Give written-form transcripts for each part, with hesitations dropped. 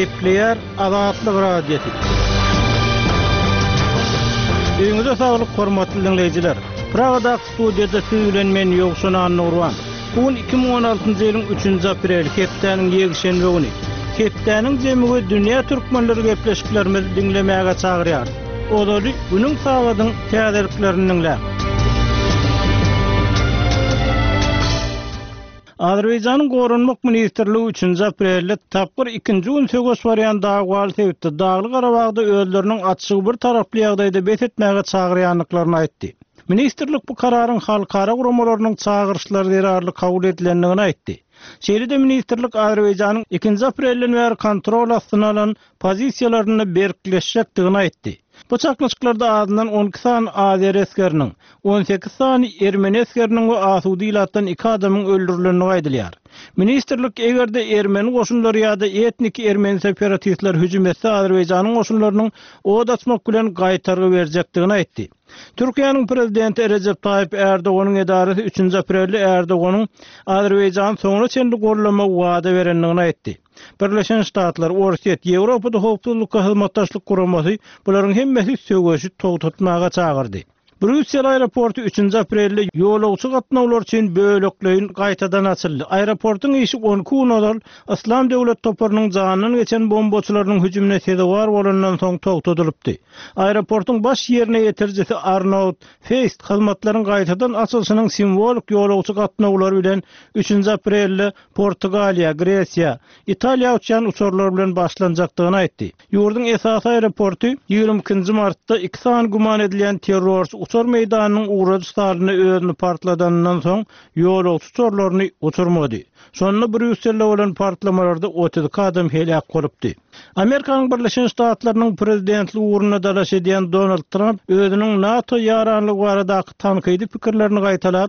Gepleyer Azatlyk Radiosu. Öňüňizde saglyk hormatly dinleýijiler. Pragada studiýada süýlen men Ýogşan Nurwan. Bugün 2016-njy ýylyň 3-nji aprel hepdeniň ýegşenbe güni. Hepdeniň jemigi dünýä türkmenleri gepleşiklerini dinlemäge çagyrýar. Olary günüň sabatyň täzeliklerini dinlä. Azerbaýjanyň Gorunmak Ministrligi 3-nji aprelde tapyr 2-nji gün sögüş barýan dagwaly sebäpli Dagly Garabagda özleriniň açygy bir taraply ýagdaýda bet etmäge çagyrýanlyklaryny aýtdy. Ministrlik bu kararyň halkara guramalarynyň çagyrşlary derarly kabul edilendigini aýtdy. Şeýle-de ministrlik Azerbaýjanyň 2-nji aprelden bäri kontrol astyna alan pozisiýalaryny berkleşjekdigini aýtdy. Bu çaklaşyklarda adından 12 san Azer eskeriniň, 18 san Ermeni eskeriniň we Asudy ilatdan 2 adamyň öldürilenini aýdylýar. Ministrlik egerde Ermeni goşunlary ýa-da etnik Ermeni separatistler hüjüm etse Azerbaýjanyň goşunlarynyň od açmak bilen gaýtargy berjekdigini aýtdy. Türkiýanyň prezidenti Recep Tayyip Erdoganyň edarasy 3-nji aprelde Erdoganyň Azerbaýjan soňra çenli gorlama wada berenligini aýtdy. Birleşen Ştatlar, Orset, Ýewropada howpsuzlykka hyzmatdaşlyk guramasy bularyň hemmesi sögüşi togtatmaga çagyrdy. Brüssel aeroportu 3-nji aprelde ýolagçy gatnawlar üçin bölekleýin gaýtadan açyldy. Aeroportyň işi 10 gün odal Islam döwlet toparynyň janyny geçen bombaçylarynyň hüjümine sebäp bolandan soň togtadylypdy. Aeroportyň baş ýerine ýetirjisi Arnaut Feist hyzmatlaryň gaýtadan açylyşynyň simwolik ýolagçy gatnawlary bilen 3-nji aprelde Portugaliýa, Gresiýa, Italiýa üçin uçurlar bilen başlanjakdygyny aýtdy. Ýurdun esas aeroportu 22 martda 2 san guman edilen terrorçy uçur meýdanynyň uğragy stalyny özüni partladandan soň ýolagçy uçurlaryny uçurmady. Şonda Brüsselde bolan partlamalarda 30 adam helak bolupdy. Amerikanyň Birleşen Ştatlarynyň prezidentligi uğruna dalaş edýän Donald Trump özüniň NATO ýaranlygy barada tankydy pikirlerini gaýtalap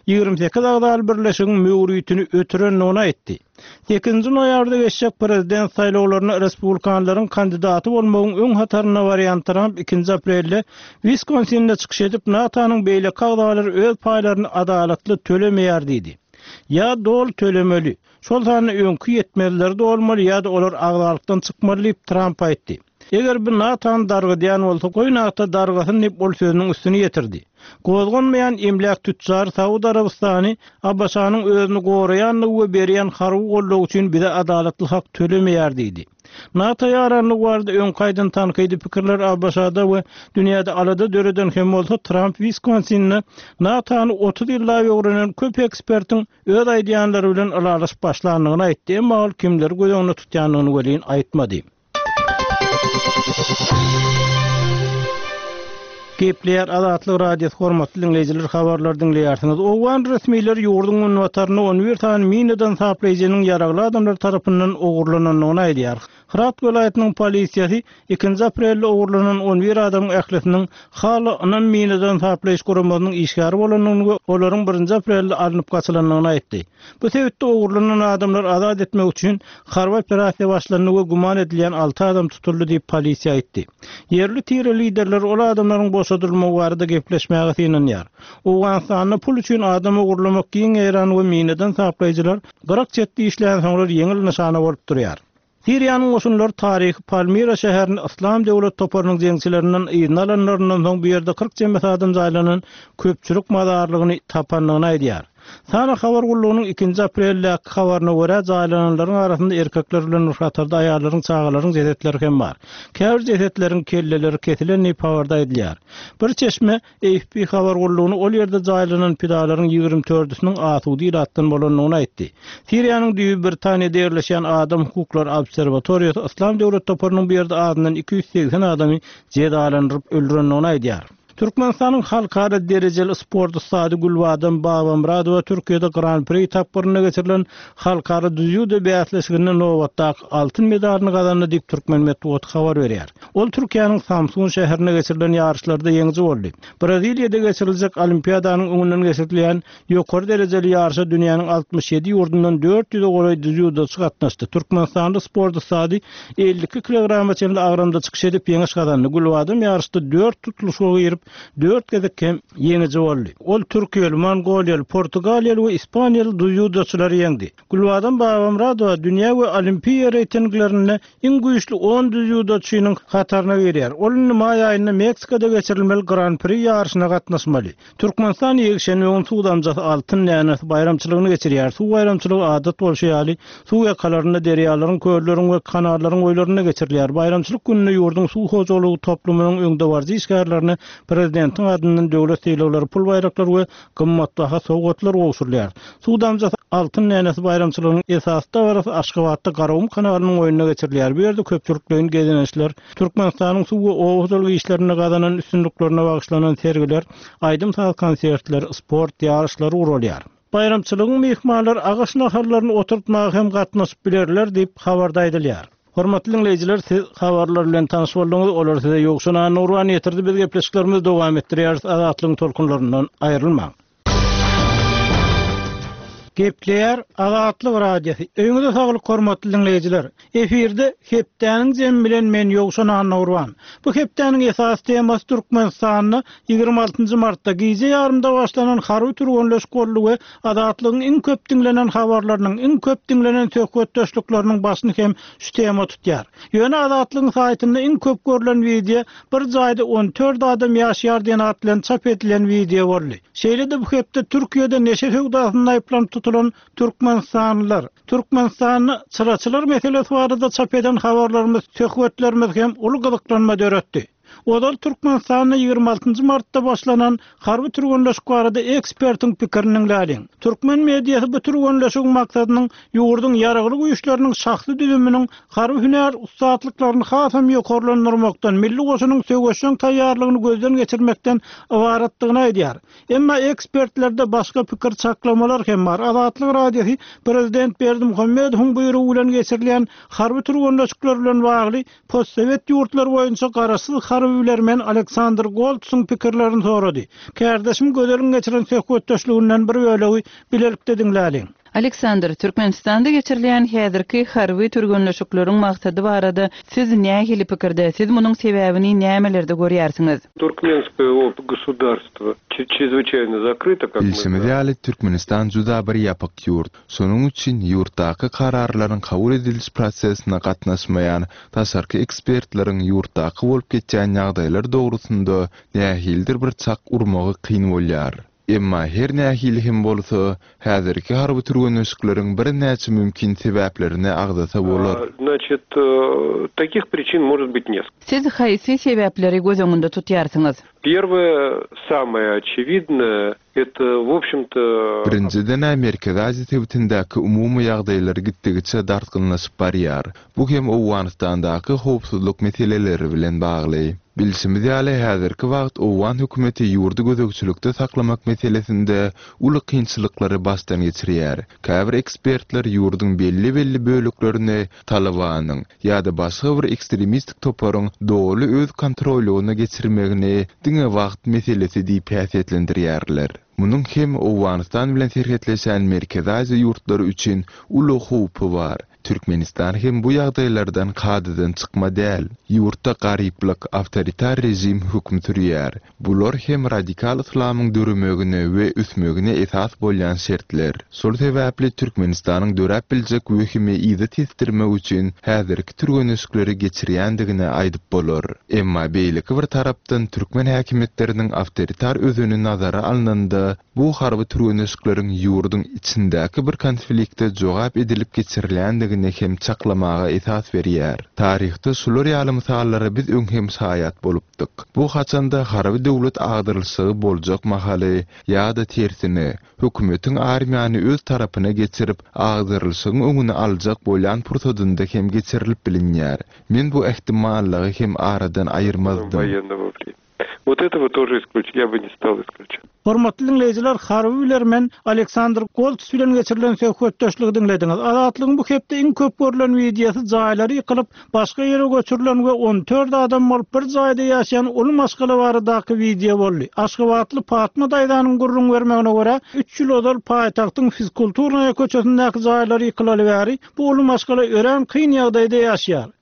28 agdaly birleşigiň möwrüýetini ötürenligini aýtdy. 8-nji noýabrda geçecek prezident saýlawlaryna respublikanlaryň kandidaty bolmagyň öň hataryna barýan Trump 2-nji aprelde Wisconsin'de çykyş edip NATO'nyň beýle kagdalary öz paýlaryny adalatly tölemeýär diýdi. Ya dol tölemeli. Şol sany öňkü ýetmeliler dolmaly ýa-da olar agdalykdan çykmaly diýip Trump aýtdy. Eger bir NATO'ny dargydyan bolsa, goý NATO dargasyny diýip ol sözüniň üstüne ýetirdi. Gozgonmayan emlak tütjar Saudi Arabistany Abbaşanyň özüni goraýanlygy we berýän harby gollag üçin bize adalatly hak tölemeýär diýdi. NATO ýaranlygy barada öňkaýdan tankydy pikirler Abbaşada we dünýäde alada döreden hem bolsa Trump Wisconsin'ni NATO'ny 30 ýylla öwrenen köp ekspertiň öz aýdýanlary bilen alalaş başlandygyny aýtdy. Emma kimler göýüňi tutýanlygyny welin aýtmady. Gepleyer Azatlyk Radiosu hormatly dinleýijiler, habarlar dinleýärsiňiz. Owan resmiler ýurdun ünwataryny 11 tan minadan saplaýjynyň ýaragly adamlar tarapyndan ogurlanynyny aýdýar. Hırat welaýatynyň polisiýasy 2-nji aprelde ogurlanan 11 adamyň ählisiniň halyny minadan saplaýyş guramasynyň işgäri bolanyny we olaryň 1-nji aprelde alınıp gaçylanyny aýtdy. Bu sebäpde ogurlanan adamlar azat etmek üçin harby operasiýa başlanyny we guman edilýän 6 adam tutuldy diýip polisiýa aýtdy. Yerli tire liderler ol adamlaryň boşadylmagy barada gepleşmäge synanýar. Owgansanyny pul üçin adam ogurlamak giň eýran we minadan saplaýjylar 47 işlän soňra ýeňil nyşana bolup durýar. Siriýanyň goşunlary taryhy Palmira şäherini Islam döwlet toparynyň jeňçilerinden ýynalanlaryndan soň bu ýerde 40 jemgyýet adam jaýlanan köpçülik madarlygyny tapanlygyny aýdýar. Sana habar gullugynyň 2-nji aprelde habaryna görä jaýlananlaryň arasynda erkekler bilen uşatarda aýallaryň çağalaryň jesetleri hem bar. Käbir jesetleriň kelleleri kesilen habarda edilýär. Bir çeşme AFP habar gullugyny ol ýerde jaýlanan pidalaryň 24-üsiniň Asudy ilatdan bolanyny aýtdy. Siriýanyň Düýü Britaniýada ýerleşen Adam Hukuklar Obserwatoriýasy Islam döwlet toparynyň bu ýerde adından 280 adamy jedalandyryp öldürenligini aýdýar. Türkmenistanyň halkara derejeli sport ustady Gulbadam Babamradowa Türkiýede Grand Prix tapyryna geçirilen halkara judo bäsleşiginde nowatdaky altyn medalyny gazandy diýip Türkmen Medeniýet habar berýär. Ol Türkiýanyň Samsun şäherine geçirilen ýarışlarda ýeňji boldy. Braziliýada geçiriljek olimpiadanyň öňünden geçirilen ýokary derejeli ýarışa dünýäniň 67 ýurdundan 400 goly judoçy gatnaşdy. Türkmenistanda sport ustady 52 kilograma çenli agranda çykyş edip ýeňiş gazandy. Gulbadam ýarışda 4 tutuluşa girip 4 gezek hem ýeňiji boldy. Ol Türkiýeli, Mongoliýaly, Portugaliýaly we Ispaniýaly judoçylary ýeňdi. Gulbadan Babamradova dünýä we olimpiýa reytinglerinde iň güýçli 10 judoçynyň hataryna girýär. Ol may aýynda Meksikada geçirilmeli Grand Prix ýarşyna gatnaşmaly. Türkmenistan ýegşen we suwdamjy altyn näňesi bayramçylygyny geçirýär. Suw bayramçylygy adat bolşaýaly, suw ýakalaryna derýalaryň, kölleriň we kanarlaryň oýlaryna geçirilýär. Bayramçylyk gününe ýurdun suw hojalygy toplumynyň öňde barjy işgärlerini prezidentiň adyndan döwlet eýleklери, pul bayraklar we gymmatbaha sowgatlar gowşurlar. Suwdamjy altyn näňesi bayramçylygynyň esasy dabarasy Aşgabatda Garawum kanalynyň oýunyna geçirilýär. Bu ýerde köpçüliklerin gezenişler, Türkmenistanyň suw we hojalygy işlerine gazanan üstünliklerine bagyşlanan sergiler, aýdym saat konsertler, sport ýarışlary urulýar. Bayramçylygyň mehmanlar agaç naharlaryny oturtmagy hem gatnaşyp bilerler diýip habarda aýdylýar. Hormatly dinleyijiler, siz habarlar bilen tanyş bolduňyz, olar size ýokşuna nurwan ýetirdi. Biz gepleşiklerimizi dowam etdirýäris, azatlygyň tolkunlaryndan aýrylmaň. Gepler Azatlyk radiosu. Öňüňizde saglyk hormatly dinleyijiler. Efirde hepdäniň jem bilen men ýokşuna nurwan. Bu hepdäniň esas temasy Türkmenistanyny 26 martda gije ýarymda başlanan harby türgünleşikli azatlygyň iň köp dinlenen habarlarynyň, iň köp dinlenen söhbetdeşlikleriniň başyny hem şu tema tutýar. Ýöne azatlygyň saýtynda iň köp görülen video bir jaýda 14 adam ýaşaýar diýen at bilen çap edilen video boldy. Şeýle-de bu hepde Türkiýede neşe höwdasyny aýplanıp tutulan Türkmenistanlylar, Türkmenistanyny çıraçylar meselesi barada çap eden habarlarymyz, söhbetlerimiz hem uly gyzyklanma döretdi. Odal Türkmenistanyny 26 martda başlanan harby türgünleşik barada ekspertiň pikiriniň läliň. Türkmen mediýasy bu türgünleşik maksadynyň ýurdun ýaraglyk güýçleriniň şahsy düzüminiň harby hünär ustaatlyklaryny hasam ýokarlandyrmakdan, milli goşunyň söwüşiň taýýarlygyny gözden geçirmekden ibaratlygyny aýdýar. Emma ekspertlerde başga pikir çaklamalar hem bar. Azatlyk radiosu Prezident Berdimuhammedowyň buyrugy bilen geçirilen harby türgünleşikler bilen bagly postsovet ýurtlar boýunça garaşsyz harbylermen Alexander Goltsyň pikirlerini sorady. Kärdeşim gözelin geçiren söhbetdeşliginden bir bölegi bilelikde dinläliň. Alexander, Türkmenistanda geçirilen häzirki harby türgünleşikleriň maksady barada siz nähili pikirdesiz, munyň sebäbini nämelerde görýärsiňiz? Туркменское государство чрезвычайно закрыто, как мы знаем. Türkmenistan juda bir ýapyk ýurt. Şonuň üçin ýurtdaky kararlaryň kabul ediliş prosesine gatnaşmaýan tasarky ekspertleriň ýurtdaky bolup geçýän ýagdaýlar dogrusynda nähildir bir çak urmagy kyn bolýar. Emma her nähili hem bolsa, häzirki harby türgünleşikleriň bir näçe mümkin sebäplerini agdasa bolar. Значит, таких причин может быть несколько. Siz haýsy sebäpleri göz öňünde tutýarsyňyz? Первое, самое очевидное, это, в общем-то... Birinciden Amerika gazetebitindäki umumy ýagdaýlar gitdigiçe dartgynlaşyp barýar. Bu hem Owganistandaky howpsuzlyk meseleleri bilen bagly. Bilsimiz ýaly häzirki wagt Owgan hökümeti ýurdu gözegçilikde saklamak meselesinde uly kynçylyklary başdan geçirýär. Käbir ekspertler ýurdun belli bölüklerini Talabanyň ýa-da başga bir ekstremistik toparyň doly öz kontrolyna geçirmegini diňe wagt meselesi diýip häsiýetlendirýärler. Munyň hem Owganistan bilen serhetleşen Merkezi Aziýa ýurtlary üçin uly howpy bar. Türkmenistan hem bu ýagdaýlardan kadydan çykma däl. Ýurtda garyplyk, awtoritar rejim hüküm sürýär. Bular hem radikal islamyň dörümegine we üsmegine esas bolýan şertler. Şol sebäpli Türkmenistanyň dörap biljek wehimi ýa-da testirmek üçin häzirki türgünleşikleri geçirýändigine aýdyp bolar. Emma beýleki bir tarapdan Türkmen häkimetleriniň awtoritar özüni nazara alnanda bu harby türgünleşikleriň ýurdun içindäki bir konfliktde jogap edilip geçirilýändigi hem çaklamaga esas berýär. Tarihte şular ýaly mysallary biz öňhem saýat bolupdyk. Bu haçanda harby döwlet agdyrylşygy boljak mahaly ýa-da tersine hökümetiň armiýany öz tarapyna geçirip agdyrylşygyň öňüni aljak bolýan pursadynda hem geçirilip bilinýär. Men bu ähtimallygy hem aradan aýyrmazdım. Вот этого тоже исключить, я бы не стал исключать. Hormatly dinleyijiler, harby bilermen Alexander Goltz bilen geçirilen söhbetdeşligi dinlediňiz. Azatlygyň bu hepde iň köp görülen videosy jaýlary ýykylyp, başga ýere göçürilen we 14 adam bolup bir jaýda ýaşaýan uly maskala baradaky video boldy. Aşgabatly Fatma daýdanyň gurrun bermegine görä, 3 ýyl odal paýtagtyň fizkultura köçesindäki jaýlary ýykylaly bäri, bu uly maskala ören kyn ýagdaýda ýaşaýar.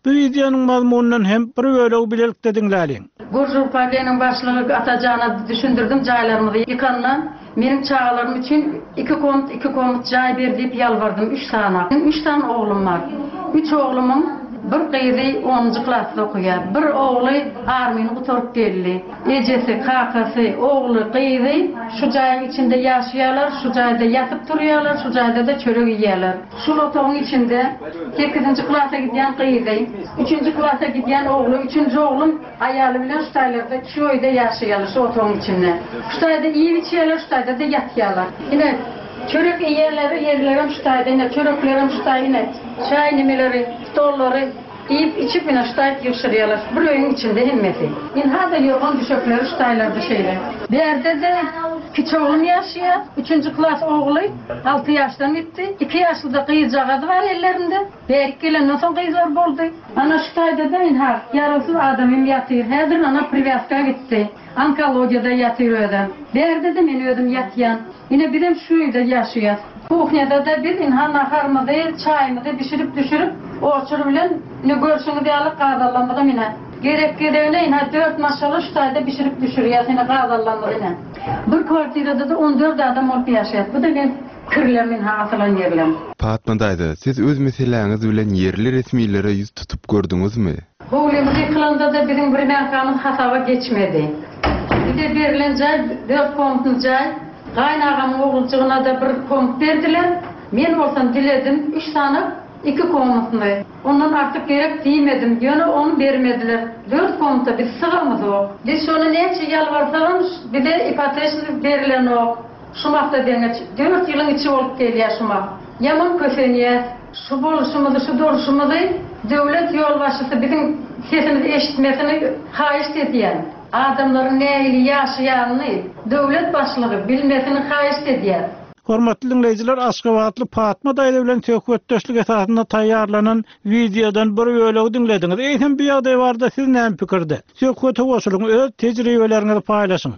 Bu videonun mazmunundan hem bir bölegi bilelikde dinläliň. Gurjul Partiýanyň başlygy atajana düşündirdim jaýlarymyzy ýykandan. Menim çağalarım için 2 komut jaý berdi diýip ýalbardym 3 sana. 3 tane oglum var. 3 oglumyň bir gyzy 10-njy klasda okuýar. Bir ogly armyny gutarıp geldi. Ejesi, kakasy, ogly, gyzy şu jaýyň içinde ýaşaýarlar, şu jaýda ýatyp durýarlar, şu jaýda da çörek ýerler. Şu otogyň içinde 8-nji klasa gidýän gyzy, 3-nji klasa gidýän ogly, 3-nji oglum aýaly bilen şu taýlarda köýde ýaşaýarlar şu otogyň içinde. Şu taýda iýip içýärler, şu taýda da ýatýarlar. Ine çörek yerlerim şu taýda, ine çöreklerim şu taýda, çaý nimeleri, stollary İyip içip yine ştayt yürşürüyorlar. Bir öğün içinde hemmeti. İnhada yorgan düşökleri ştaylarda şeyler. Bir yerde de küçük oğlum yaşıyor. 3. klas oğlu 6 yaştan gitti. 2 yaşlı da kıyıcağadı var ellerinde. Berik gelenden son kıyıcılar boldu. Ana ştayda da inhar. Yaralsız adamım yatıyor. Hedir ana privaska gitti. Onkologiyada yatıyor ödem. Bir yerde de meni ödüm yatyan. Yine birim şu evde yaşıyor. Kuhnyada da biz inhan naharmıdı, çayımıdı pişirip düşürüp oçur bilen ne görüşünü diyalık qadallanmadım yine. Gerek gedevine inha 4 maşalı şu tayda pişirip düşürüyor seni qadallanmadı yine. Bir kvartirada da 14 adam olup yaşayat. Bu da ben kırlem inha atılan yerlem. Fatma daydı, siz öz meseleňiz bilen yerli resmiýlere ýüz tutup gördüňizmi? Howlymyzy yıkılanda da bizim bir näkamyz hasaba geçmedi. Bir de berilen jaý 4 komutun jaý. Gaýnagam oğulçygyna da bir komut berdiler. Men bolsam diledim 3 tane 2 komutny. Ondan artık gerek diýmedim. Ýöne onu bermediler. 4 komutta biz sygamyz o. Biz şonu näçe ýalbarsam bir de ipoteka berilen o. Şumakda deňe 4 ýylyň içi bolup gelýär şumak. Ýaman kösenýär. Şu boluşumyzy, şu duruşumyzy döwlet ýolbaşçysy bizim sesimizi eşitmesini haýyş edýär. Adamların näili ýaşaýanyny döwlet başlygy bilmesini haýyş edýär. Hormatly dinleýijiler, Aşgabatly Fatma daýda bilen töhfetdeşlik esasynda taýýarlanan videodan bir bölegi dinlediňiz. Eýsem bu ýagdaý barada siz näme pikirde? Söhbete goşulyň, öz tejribeleриňizi paýlaşyň.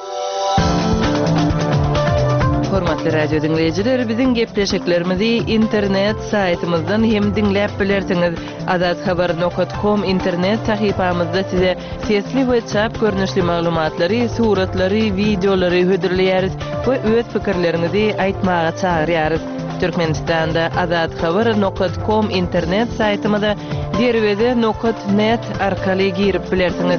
Hormatly radio dinleýijiler, biziň gepleşiklerimizi internet saýtymyzdan hem dinläp bilersiňiz. azathabar.com internet sahypamyzda size sesli we çap görnüşli maglumatlary, suratlary, videolary hödürleýäris we öz pikirlerinizi aýtmaga çagyrýarys. Türkmenistanda azathabar.com internet saýtymyza derwede.net arkaly girip bilersiňiz.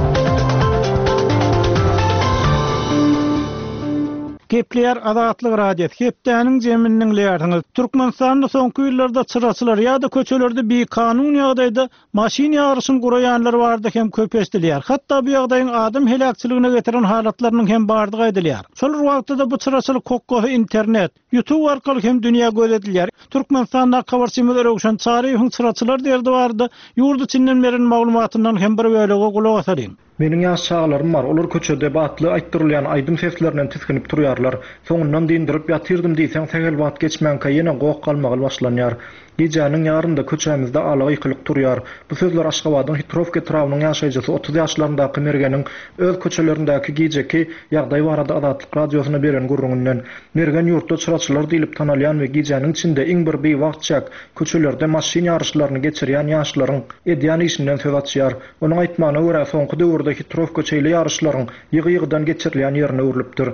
Gepleýär Azatlyk radio. Hepdäniň jeminiň lýarsyňyz. Türkmenistanda soňky ýyllarda çyraçylar ýa-da köçelerde bir kanun ýagdaýda maşin ýaryşyny guraýanlar bardy hem köpeşdirler. Hatda bu ýagdaýyň adam helakçylygyna getiren halatlarynyň hem bardygy aýdylýar. Şol wagtda bu çyraçylyk kokkohy internet, YouTube arkaly hem dünýä gözetilýär. Türkmenistanda kabarçymylar öwşen çaryň çyraçylar derdi bardy. Ýurt içinden beren maglumatyndan hem bir bölege gulak asaryn. Meniň ýaş çağlarym bar. Olar köçede batly aýtdyrylýan aýdym seslerinden tiskinip durýarlar. Soňundan dindirip ýatyrdym diýseň segel wagt geçmänkä ýene gowuk galmagy başlanýar. Gecäniň ýarynda köçämizde alagy ýykylyk durýar. Bu sözler Aşgabatyň Hitrovka trawynyň ýaşaýjysy 30 ýaşlaryndaky mergeniň öz köçelerindäki gijeki ýagdaý barada Azatlyk radiosyna beren gurrundan. Mergen ýurtda çyraçylar diýilip tanalýan we gecäniň içinde iň bir beýwagtçak köçelerde maşin ýaryşlaryny geçirýän ýaşlaryň edýän işinden söz açýar. Onuň aýtmagyna görä soňky döwürde Hitrovka çeýli ýaryşlaryň ýygy-ýygydan geçirilýän ýerine urulypdyr.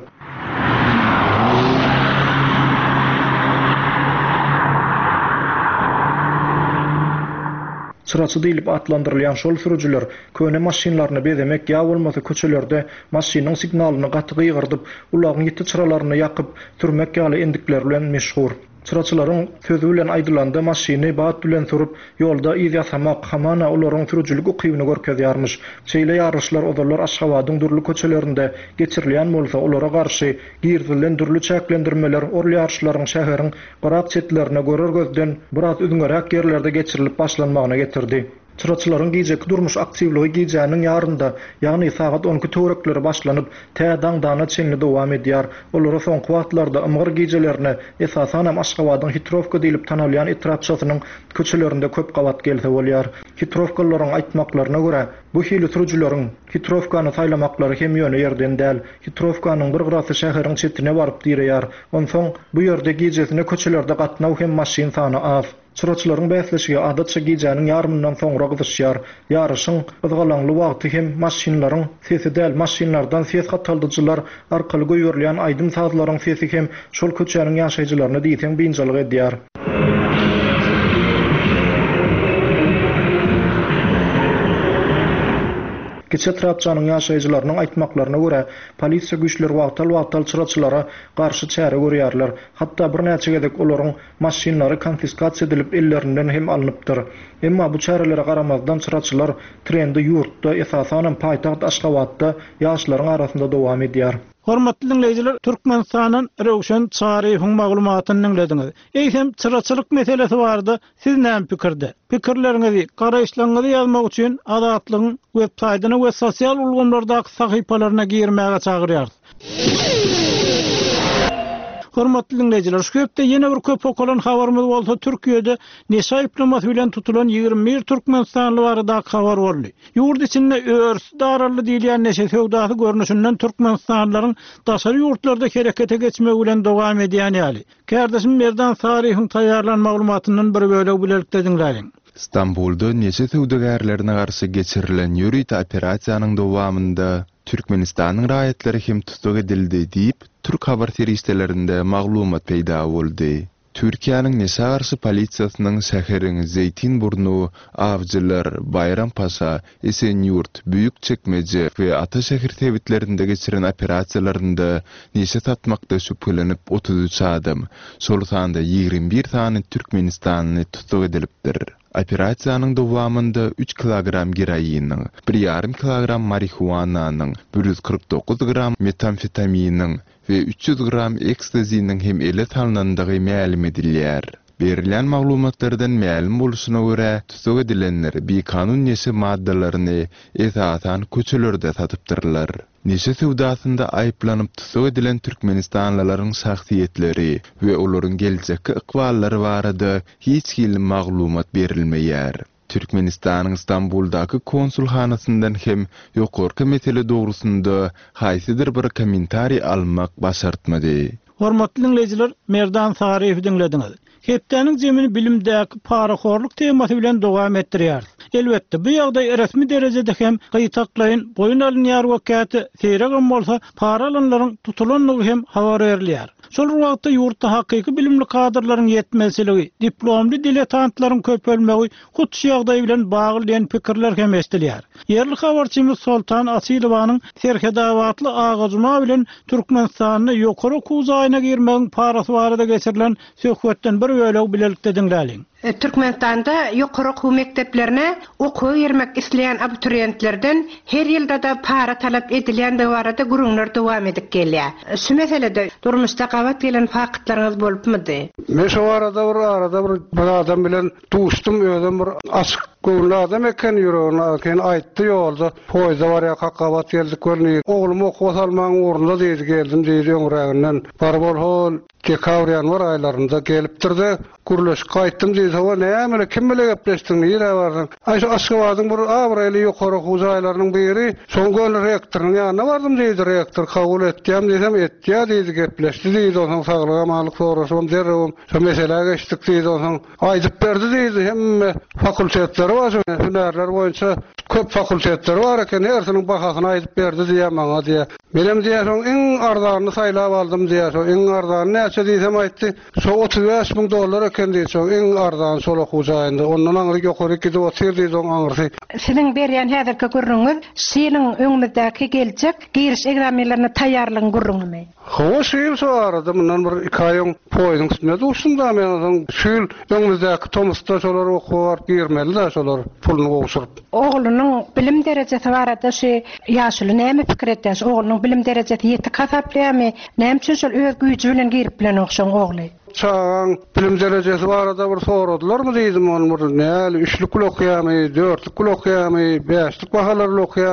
Çyraçy diýilip atlandyrylýan şol sürüjüler köne maşinlaryny bezemek ýa bolmasa köçelerde maşiniň signalyny gaty gyrdyp, ulagyň ýeti çyralaryny ýakyp sürmek ýaly endikler bilen meşhur. Çyraçylaryň sözü bilen aýdylanda maşiny bat bilen sürup ýolda iz ýasamak hamana olaryň sürüjülük ukybyny görkezýärmiş. Çeýle ýaryşlar odalar Aşgabatyň durly köçelerinde geçirilýän bolsa olara garşy girdilen durly çäklendirmeler orly ýaryşlaryň şäheriň garak çetlerine görer gözden biraz üzüňerek ýerlerde geçirilip başlanmagyna getirdi. Çyraçylaryň gijeki durmuş aktivligi gijäniň ýarynda, ýagny sagat 10 törekleri başlanyp, tädaň dana çeňli dowam edýär. Olara soňky wagtlarda ymgyr gijelerine esasan hem Aşgabatyň Hitrovka diýilip tanalýan etrapçysynyň köçelerinde köp gawat gelse bolýar. Hitrovkalaryň aýtmaklaryna görä, bu hili sürüjüleriň Hitrovkany saýlamaklary hem ýöne ýerden däl. Hitrovkanyň bir gyrasy şäheriň çetine baryp dirýär. Onsoň bu ýerde gijesine köçelerde gatnaw hem maşin sany az. Çıraçylaryň bäsleşigi adatça gijanyň ýarmyndan soňra gyzışýar. Ýaryşyň ızgalaňly wagty hem maşinlaryň sesi däl, maşinlardan ses gataldyjylar arkaly goýurilýän aýdym sazlaryň sesi hem şol köçäniň ýaşaýjylaryna diýsen bynjalyk edýär. Geçe Trabzanyň ýaşaýjylarynyň aýtmaklaryna görä, polisiýa güýçleri wagtal çıraçylara garşy çäre görýärler. Hatda bir näçe gedek olaryň maşinlary konfiskasiýa edilip ellerinden hem alınıpdyr. Emma bu çärelere garamazdan çıraçylar trendi ýurtda esasanen paýtaht Aşgabatda ýaşlaryň arasynda dowam edýär. Hormatly dinleýijiler, Türkmenistanyň Rewşen Çaryýewiň maglumatyny dinlediňiz. Eýsem çıraçylyk meselesi bardy. Siz näme pikirde? Pikirleriňizi, garaýşlaryňyzy ýazmak üçin Azatlygyň web-saýtyna we sosial ulgamlardaky sahypalaryna girmäge çagyrýarys. Hormatly dinleýijiler, şu köpde ýene bir köp okalan habarymyz bolsa Türkiýede neşe diplomaty bilen tutulan 21 Türkmenistanly barada habar boldy. Ýurt içinde örs dararly diýilýän neşe söwdasy görnüşinden Türkmenistanlylaryň daşary ýurtlarda herekete geçmegi bilen dowam edýäni ýaly. Kardeşim Merdan Saryýewiň taýýarlan maglumatynyň bir bölegi bilelikde dinläýin. İstanbul'da neçe söwdägerlerine garşy geçirilen ýürüýt operasiýanyň dowamında Türkmenistanyň raýatları hem tutuk edildi diýip Türk habar teristlerinde maglumat peýda boldy. Türkiýanyň neşe garşy polisiýasynyň şäheriň Zeytinburnu, Avcılar, Bayrampaşa, Esenyurt, Büyükçekmece we Ataşäher tebitlerinde geçiren operasiýalarynda neşe satmakda şüphelenip 33 adam, şolsanda 21 tane Türkmenistanly tutuk edilipdir. Operasiýanyň dowamında 3 kilogram geroinyň, 1,5 kilogram marihuananyň, 149 gram metamfetaminiň we 300 gram ekstazinyň hem ele tanlandygy ma'lum edilýär. Berilen maglumatlardan ma'lum boluşuna görä, tutuk edilenler bekanun neşe maddalaryny esasan köçelerde satypdyrlar. Neşe söwdasynda aýplanyp tutuk edilen Türkmenistanlylaryň şahsiýetleri we olaryň geljekki iqballary barada hiç kim maglumat berilmeýär. Türkmenistanyň İstanbuldaky konsulhanasyndan hem ýokarky mesele dogrusynda haýsydyr bir kommentari almak başartmady. Hormatly dinleýijiler, Merdan Saryýewi dinlediňiz. Hepdeniň jemini bilimdäki paraxorluk temasy bilen dowam etdirýär. Elbetde bu ýagdaý resmi derejede hem gaýtaklaýyn boyun alynýar wakaty seýregem bolsa para alanlaryň tutulanlygy hem habar berilýär. Şol wagtda ýurtda hakyky bilimli kadrlaryň ýetmezligi, diplomly diletantlaryň köpelmegi hutsy ýagdaý bilen baglyň pikirler hem estilýär. Yerli habarçymyz Soltan Asylowanyň serhedawatly agazma bilen Türkmenistanyň ýokary kuzaýyna girmegiň parasy barada geçirilen söhbetden bir bölegi bilelikde dinläýin. Türkmenistanda ýokary okuw mekdeplerine okuw ýermek isleýän abiturientlerden her ýylda da para talap edilýän barada gurulmalar dowam edip gelýär. Şu meselede durmuşda gabat gelen fakatlaryňyz bolupmydy? Men şu arada bir adam bilen duşdum, özüm bir açyk göwnü adam eken ýüregine eken aýtdy ýolda. Poýda bar ýa gabat geldik görni. Oglum okuw salmaň orunda diýdi geldim diýdi ýöňräginden. Barbol hol Dekabryň var aýlarynda gelipdirdi. Gurulaş gaýtdym diýdi. "Hawa näme kim bilen gepleşdiň? Ýere bardyň?" Aýşe Aşgabatyň bir awraly ýokary huzaýlarynyň biri, soňky rektoryň ýanyna bardym diýdi. Rektor kabul etdim diýsem etdi diýdi, gepleşdi diýdi. Onuň saglyga malyk soraşym derrem. Şu mesele geçdik diýdi. Onuň aýdyp berdi diýdi. Hemme fakultetleri var, hünärler boýunça köp fakultetleri var eken hersiniň bahasyny aýdyp berdi diýär maňa diýär. Menem diýär, "Iň arzanyny saýlap aldym" diýär. Iň arzany näçe diýsem aýtdy. "Şu $35,000 eken diýär. Iň arzany şol okuwjaýynda. Ondan aňry ýokary gidip otyr diýdi oň aňry." Seniň berýän häzirki gurrunňyz seniň öňüňizdäki geljek giriş egzamenlerini taýýarlygyň gurrunmy? Hawa şeýle sorady, mundan bir 2 aýyň poýdyň üstünde duşdum men şol öňüňizdäki Tomsda şolar okuwar girmeli da şolar puluny gowşuryp. Oglunyň bilim derejesi barada şu ýaşuly näme pikir etdi? Oglunyň bilim derejesi ýeti kasaplaýarmy? Näme üçin şol öz güýji bilen girip bilen okşan ogly? Çağan bilim derecesi barada bir soradylar mı diýdim onu näle 3'lük okuýarmy, 4'lük okuýarmy, 5'lik bahalarly okuýarmy diýip.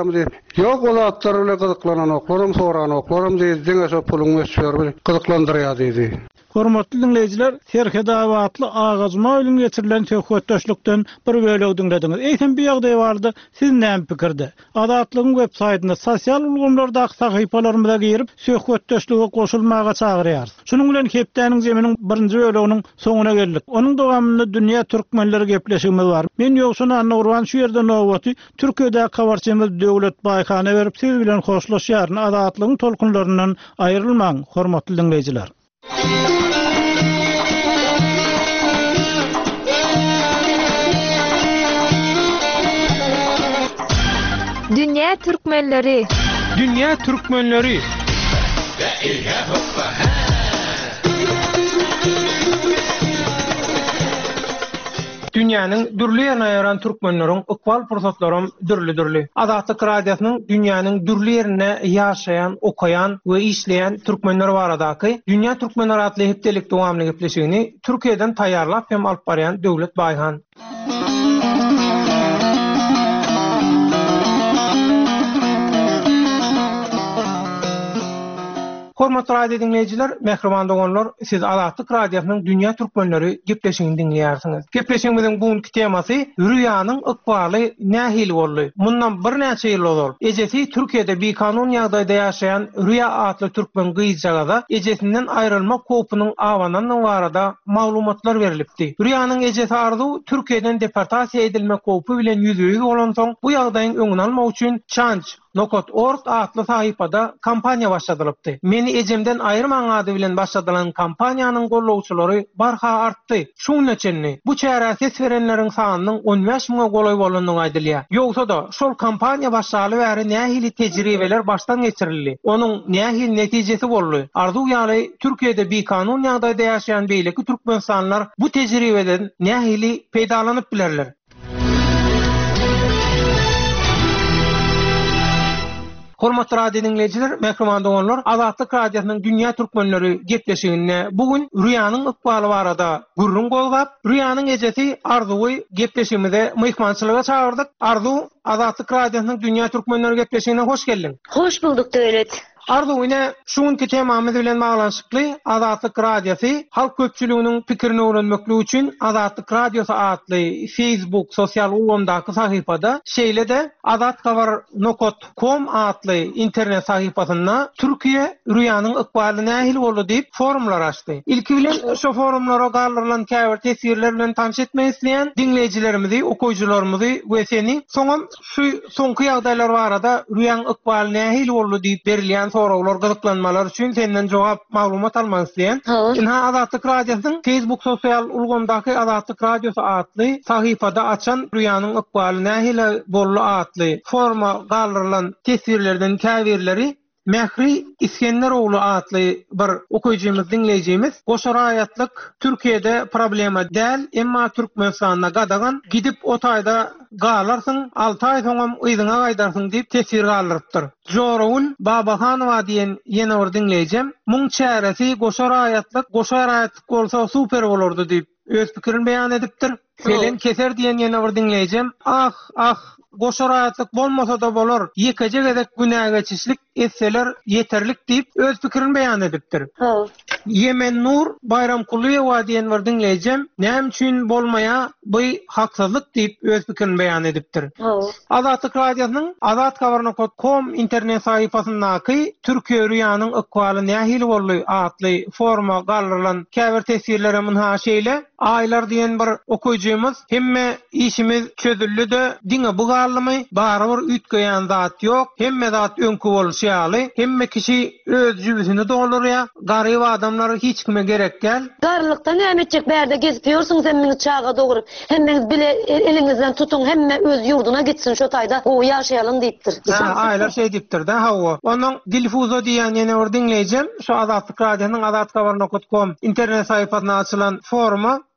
Yok o zatlar öyle gıdıklanan oklaram, soran oklaram deydi. Dene şo pulun mesşör gıdıklandırýar deydi. Hormatly dinleyijiler, Serke davatly agazma ölüm getirilen töhfetdaşlykdan bir bölegi dinlediňiz. Eýsem bir ýagdaý bardy, siz näme pikirde? Adatlygyň web-saýtyna sosial ulgamlardaky sahypalarymyza girip söhbetdaşlyga goşulmaga çagyrýar. Şunuň bilen hepdeniň zeminiň birinji böleginiň soňuna geldik. Onuň dowamynda dünýä türkmenleri gepleşigimiz bar. Men ýoksuny Anna Urban şu ýerde nowaty Türkiýede kabarçymyz Döwlet Baýhana berip siz bilen hoşlaşýar. Adatlygyň tolkunlaryndan aýrylmaň, hormatly dinleyijiler. Dünya Türkmenleri. Dünya Türkmenleri. Dünýäniň dürli ýerine ýaran türkmenleriň ykbal pursatlarym dürli. Adatlyk radiosynyň dünýäniň dürli ýerine ýaşaýan, okaýan we işleýän türkmenler baradaky Dünýä Türkmenleri adly hepdelik dowamly gepleşigini Türkiýeden taýýarlap hem alyp barýan Döwlet Baýhan. Hormatly radio dinleyijiler, mehriban dogonlar, siz Adatlyk radiosynyň Dünýä Türkmenleri gepleşigini dinleýärsiňiz. Gepleşigimiziň bugunky temasy rüýanyň ykbaly nähili boldy. Mundan bir näçe ýyl boldy. Ejesi Türkiýede bekanun ýagdaýda ýaşaýan Rüýa adly türkmen gyýjagada ejesinden aýrylma kopunyň awanynyň barada maglumatlar berilipdi. Rüýanyň ejesi arzu Türkiýeden deportasiýa edilme kopu bilen ýüzügi bolan soň bu ýagdaýyň öňüni almak üçin Change.org adly sahypada kampaniýa başladylypdy. Meni ejemden aýyrmaň ady bilen başladylan kampaniýanyň gollawçylary barha artdy. Şuň üçin bu çäre ses berenleriň sanynyň 15 000 golay bolanyny aýdylýar. Ýogsa da şol kampaniýa başlaly bäri nähili tejribeler başdan geçirildi. Onuň nähili netijesi boldy. Arzu ýaly Türkiýede bekanun ýagdaýda ýaşaýan beýleki türkmenler bu tejribeden nähili peýdalanyp bilerler. Hormatly radio dinleyijiler, mehriban dogonlar, Adatlyk radiosynyň Dünýä Türkmenleri gepleşigine bugün rüýanyň ykbaly barada gurrun golgap, rüýanyň ejesi Arzuwy gepleşigimize myhmançylyga çağırdyk. Arzu, Adatlyk radiosynyň Dünýä Türkmenleri gepleşigine hoş geldiň. Hoş bulduk Döwlet. Arzu ine şuňky temamyz bilen baglanşykly Adatlyk radiosy halk köpçüliginiň pikirini öwrenmekli üçin Adatlyk radiosy adly Facebook sosial ulgamdaky sahypada şeýle-de adatkabar.com adly internet sahypasyna Türkiýe rüýanyň ykbaly nähili boldy diýip forumlar açdy. Ilki bilen şu forumlara garlyrylan käbir tesirler bilen tanış etmek isleýän dinleyijilerimizi, okuwçylarymyzy we seni soňam şu soňky ýagdaýlar barada rüýanyň ykbaly nähili boldy diýip berilýän sorawlar, gıdıklanmalar üçin senden jogap maglumat almak isleýän. Şuna Adatlyk radiosynyň Facebook sosial ulgamdaky Adatlyk radiosy adly sahypada açan rüýanyň ykbaly nähili bolly adly forma garlyrylan tesirlerden käbirleri Mehri İskenderoglu adly bir okuyjymyz, dinleýijimiz goşa raýatlyk Türkiýede problema däl, emma türkmenistanyna gadagan gidip o taýda galarsyň, 6 aý soňam ýyzyňa gaýdarsyň diýip tesir galyrypdyr. Joraul Babahanowa diýen ýene bir dinleýjem, muň çäresi goşa raýatlyk bolsa super bolardy diýip öz pikirini beýan edipdir. Selen Keser diýen ýene bir dinleýjem, goşa raýatlyk bolmasa da bolar, ýekece gedek günä geçişlik etseler yeterlik diýip öz pikirini beýan edipdir. Yemen Nur Bayramkuliýewa diýen bir dinleýjem, näme üçin bolmaýa bu haksızlyk diýip öz pikirini beýan edipdir. Adatlyk radiosynyň adatkabar.com internet sahypasyndaky Türkiýe rüýanyň ykbaly nähili boldy adly forma garlyrylan käbir tesirlere munha şeýle aýlar diýen bir okuyjymyz, hemme işimiz çözüldü-de diňe bu garlymy barabir ütgeýän zat ýok, hemme zat öňkü bolşýaly, hemme kişi öz jübüsini doldurýar, garyb adamlar hiç kime gerek gel. Garlykda näme etjek bärde gezip ýörsiňiz hemmeňiz çaga dogrup, hemmeňiz bile eliňizden tutun, hemme öz ýurduna gitsin şo taýda o ýaşaýalym diýipdir. Aýlar şey diýipdir da hawa. Onuň Dilfuzo diýen ýene bir dinleýjem, şu Adatlyk radiosynyň adatkabar.com internet sahypasyna açylan foruma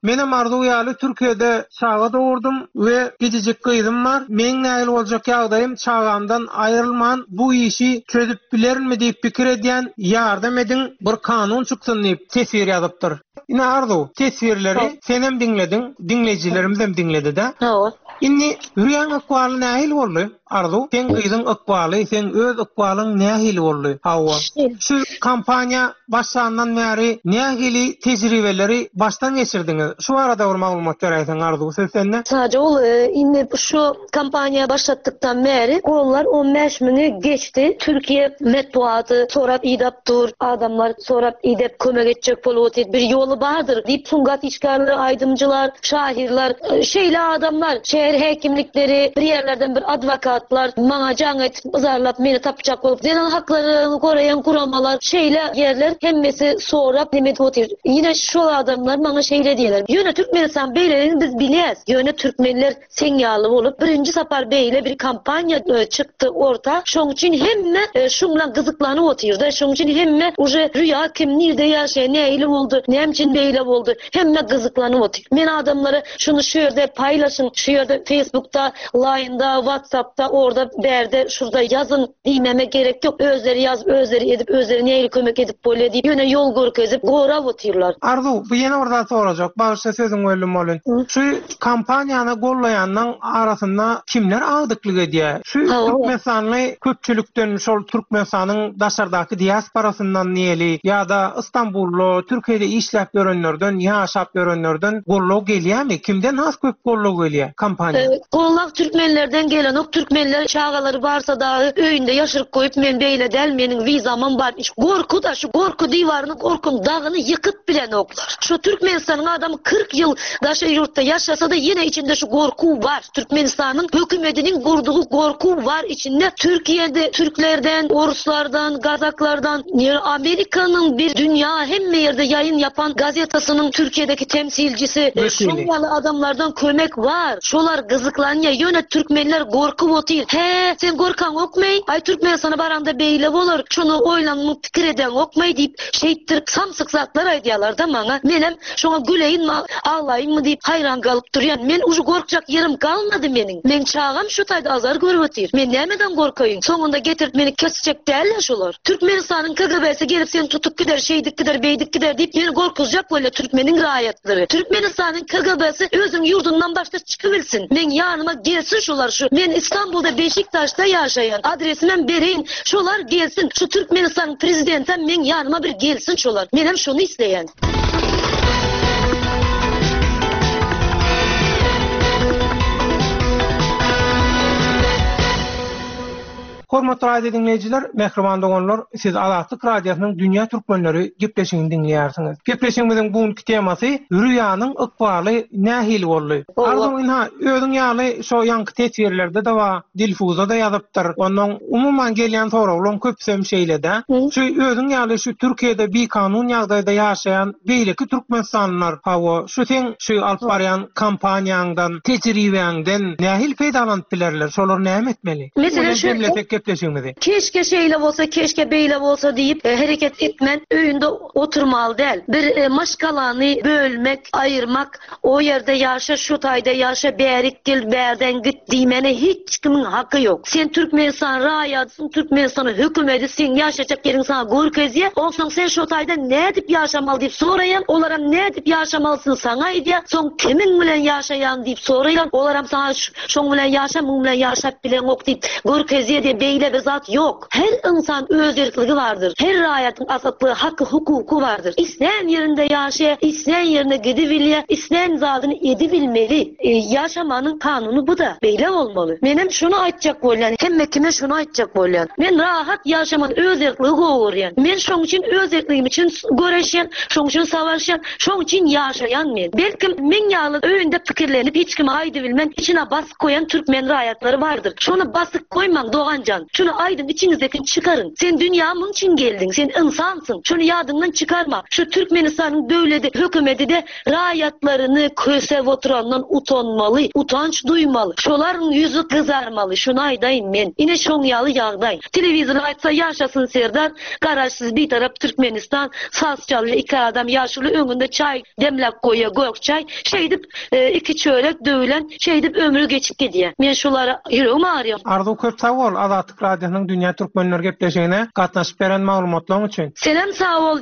Menem arzu ýaly Türkiýede çağa doğurdum we gidijek gyzym bar. Men näil boljak ýagdaýym çağamdan aýrylman, bu işi çözüp bilermi diýip pikir edýän ýardam edin, bir kanun çyksyn diýip tesir ýazypdyr. Ine arzu tesirleri senem dinledin, dinleyijilerimiz hem dinledi-de. Inni ýürýän akwaly nähil boldy? Arzu, sen gyzyň akwaly, sen öz akwalyň nähil boldy? Hawa. Şu kampanya başlandan bäri nähili tejribeleri baştan geçirdiňiz. Şu arada bir maglumat beräýsin Arzu, sende? Sadece ol, inni şu kampanya başlattıktan beri onlar 15 mini geçti. Türkiye metbuatı sorap idaptur, adamlar sorap idep kömek etjek bolup bir yolu bardır deyip sungat işgarları, aydımcılar, şahirler, şeyle adamlar, şehir hekimlikleri, bir yerlerden bir advokatlar, bana can et, bazarlap, meni tapacak olup, zenan haklarını koruyan kuramalar, şeyle yerler, hemmesi sorap, demet otur. Yine şu adamlar bana şeyle diyorlar. Yöne Türkmenistan beylerini biz biliyoruz. Yöne Türkmenler sen yağlı olup, birinci Sapar Bey'le bir kampanya çıktı orta. Şoň için hemme şunla gızıklanıp oturdu. Şoň için hemme uje rüya kim nerede yaşay, neyle oldu, nemçin beyle oldu. Hemme gızıklanıp otur. Men adamları şunu şu yerde paylaşın, şu yerde Facebook'ta, Line'da, WhatsApp'ta, orada berde, şurada yazın diýmeme gerek yok. Özleri yazıp, özleri edip, özleri neyle kömek edip böyle deyip, yöne yol görkezip, gorap oturlar. Arzu, bu yine orada soracak. Bağışta sözün öllüm olun. Şu kampanyana gollayandan arasında kimler ağdıklık ediyor? Şu Türkmenistanlı köpçülükten, şol Türkmenistan'ın daşardaki diasporasından niyeli ya da İstanbullu, Türkiye'de işlep görenlerden, yaşap görenlerden gollu geliyor mi? Kimden az köp gollu geliyor kampanya? Gollak Türkmenlerden gelen o Türkmenler çağaları varsa da öyünde yaşırıp koyup men beyle del menin vizamın var. Korku da şu korku divarını, korkun dağını yıkıp bilen oklar. Şu Türkmenistan'ın adamı 40 yıl daşı yurtta yaşasa da yine içinde şu korku var. Türkmenistan'ın hükümetinin kurduğu korku var içinde. Türkiye'de Türklerden, Oruslardan, Kazaklardan, Amerika'nın bir dünya hem yerde yayın yapan gazetasının Türkiye'deki temsilcisi şunyalı adamlardan kömek var. Şolar gızıklanıyor. Yönet Türkmenler korku otur. He sen korkan okmay. Ay Türkmen sana baranda beyle olur. Şunu oylanma fikir eden okmay deyip şeyittir samsık zatlar aydiyalar da bana. Menem şuna güleyin mi ağlayın mı deyip hayran kalıp duruyor. Men ucu korkacak yerim kalmadı menin. Men çağam şu tayda azar görüp otur. Men nemeden korkayım? Sonunda getirip beni kesecek değerler şular. Türkmenistan'ın KGB'si gelip seni tutup gider, şeydik gider, beydik gider deyip beni korkacak böyle Türkmenin rayetleri. Türkmenistan'ın KGB'si özün yurdundan başta çıkıversin. Men yanıma gelsin şular şu. Men İstanbul'da Beşiktaş'ta yaşayan adresinden bereyim. Şular gelsin. Şu Türkmenistan'ın prezidenten men yanıma bir gelsin şular. Menem şunu isteyen. Hormatly radio dinleyijiler, mehriban dogonlar, siz Azatlyk Radiosynyň Dünya Türkmenleri gepleşigini dinleýärsiňiz. Gepleşigimiziň bugünkü temasy rüýanyň ykbaly nähil boldy. Arzuň özüň ýaly şo ýanky tesirlerde de wa dilfuza da ýazypdyr. Onuň umumyň gelýän soraglary köpsem şeýle-de. Şu özüň ýaly şu Türkiýede bir kanun ýagdaýda ýaşaýan beýleki Türkmenistanlylar hawa şu sen şu alyp barýan kampaniýaňdan, tejribeňden nähil peýdalanyp bilerler. Şolar näme etmeli? Mesela şu keşke şeyle olsa, keşke beyle olsa deyip hareket etmen öýünde oturmaly değil. Bir maşgalany bölmek, ayırmak, o yerde yaşa, şu tayda yaşa, berik gel, berden git diýmene hiç kimin hakkı yok. Sen Türkmenistan raýatysın, Türkmenistan'ı hükümeti sen yaşayacak yerin sana görkezýär. Olsan sen şu tayda ne edip yaşamaly deyip sorayan, olara ne edip yaşamalısın sana edýär. Son kimin bilen yaşayan deyip sorayan, olara sana şoň bilen yaşa, muň bilen yaşap bilen ok deyip görkezýär diye beyle bir zat yok. Her insan öz erkliği vardır. Her raýatyň azatlygy, hakkı, hukuku vardır. İslen yerinde yaşaya, islen yerine gidibilýär, islen zadyny edibilmeli. Yaşamanyň kanunu bu da. Beyle olmalı. Menem şunu aýtjak bolýan, hemme kime şunu aýtjak bolýan. Men rahat yaşaman öz erkliği gowurýan. Men şoň için öz erkligim için göreşýän, şoň için savaşýan, şoň için yaşayan men. Belki men ýaly öýünde pikirlenip hiç kime aýdy bilmän, içine basyk koyan Türkmen raýatlary vardır. Şonu basyk koymaň dogancan. çıkarmadan. Şunu aydın içinizdeki çıkarın. Sen dünyamın için geldin. Sen insansın. Şunu yadından çıkarma. Şu Türkmenistan'ın devleti, hükümeti de raiyatlarını kösev oturandan utanmalı, utanç duymalı. Şoların yüzü kızarmalı. Şunu aydayım ben. Yine şonyalı yağdayım. Televizyon açsa yaşasın Serdar. Garaşsız bir taraf Türkmenistan. Saz çalıyor. İki adam yaşlı önünde çay demlek koyuyor. Gök çay. Şeydip iki çörek dövülen şeydip ömrü geçip gidiyor. Men şolara yüreğim ağrıyor. Arzu köp sağ ol. Azatlyk Radiosynyň Dünýä Türkmenler gepleşigine gatnaşyp beren maglumatlaryň üçin. Selam sağ ol.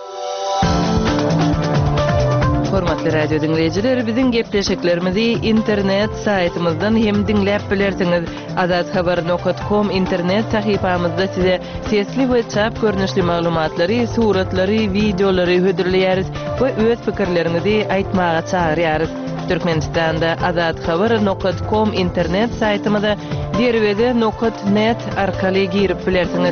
Hormatly radio dinleyijiler, biziň gepleşiklerimizi internet saytymyzdan hem dinläp bilersiňiz. azathabar.com internet sahypamyzda size sesli we çap görnüşli maglumatlary, suratlary, videolary hödürleýäris we öz pikirlerinizi aýtmaga çagyrýarys. Türkmenistanda azathabar.com internet saytymyza derwede.net arkaly girip bilersiňiz.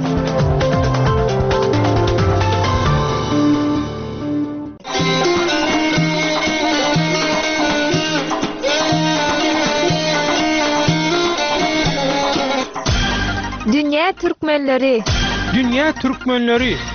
Dünya Türkmenleri. Dünya Türkmenleri.